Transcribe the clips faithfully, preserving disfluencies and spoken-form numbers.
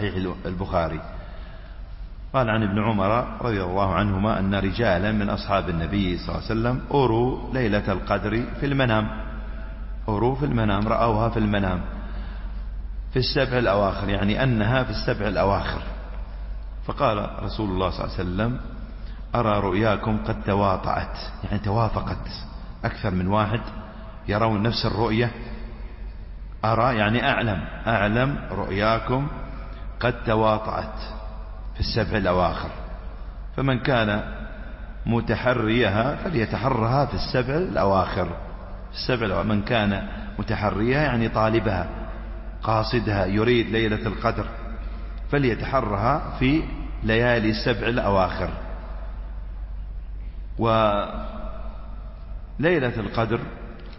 صحيح البخاري. قال عن ابن عمر رضي الله عنهما أن رجالا من أصحاب النبي صلى الله عليه وسلم أروا ليلة القدر في المنام، أروا في المنام، رأوها في المنام في السبع الأواخر، يعني أنها في السبع الأواخر. فقال رسول الله صلى الله عليه وسلم أرى رؤياكم قد تواطأت، يعني توافقت، أكثر من واحد يرون نفس الرؤية. أرى يعني أعلم، أعلم رؤياكم قد تواطأت في السبع الأواخر، فمن كان متحريها فليتحرها في السبع الأواخر. في السبع الأواخر من كان متحريها يعني طالبها قاصدها يريد ليلة القدر فليتحرها في ليالي السبع الأواخر. وليلة القدر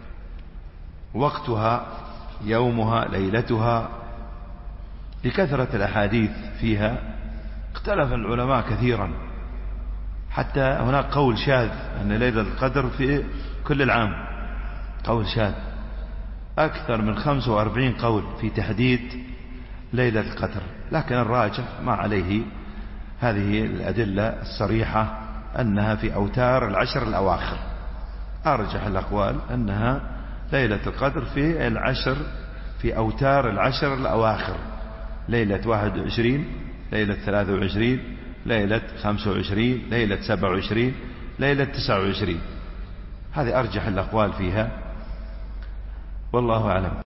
وقتها يومها ليلتها لكثرة الأحاديث فيها اختلف العلماء كثيرا، حتى هناك قول شاذ أن ليلة القدر في كل العام، قول شاذ. أكثر من خمسة وأربعين قول في تحديد ليلة القدر، لكن الراجح ما عليه هذه الأدلة الصريحة أنها في أوتار العشر الأواخر. أرجح الأقوال أنها ليلة القدر في العشر، في أوتار العشر الأواخر، ليلة واحد وعشرين، ليلة ثلاثة وعشرين، ليلة خمسة وعشرين، ليلة سبعة وعشرين، ليلة تسعة وعشرين. هذه أرجح الأقوال فيها، والله أعلم.